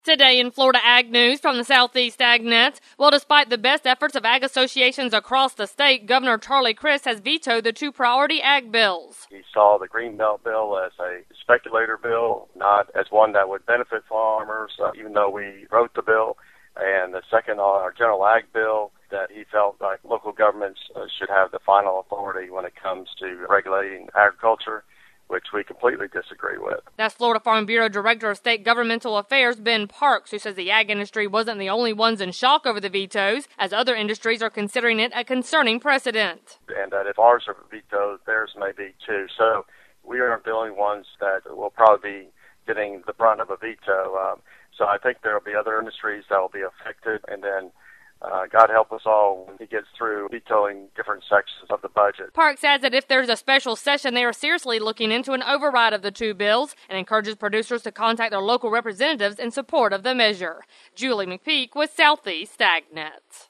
Today in Florida Ag News from the Southeast AgNet. Well, despite the best efforts of ag associations across the state, Governor Charlie Crist has vetoed the two priority ag bills. He saw the Greenbelt bill as a speculator bill, not as one that would benefit farmers, even though we wrote the bill. And the second, our general ag bill, that he felt like local governments should have the final authority when it comes to regulating agriculture, which we completely disagree with. That's Florida Farm Bureau Director of State Governmental Affairs, Ben Parks, who says the ag industry wasn't the only ones in shock over the vetoes, as other industries are considering it a concerning precedent. And that if ours are vetoed, theirs may be too. So we aren't the only ones that will probably be getting the brunt of a veto. So I think there will be other industries that will be affected, and then God help us all when he gets through vetoing different sections of the budget. Parks adds that if there's a special session, they are seriously looking into an override of the two bills and encourages producers to contact their local representatives in support of the measure. Julie McPeak with Southeast AgNet.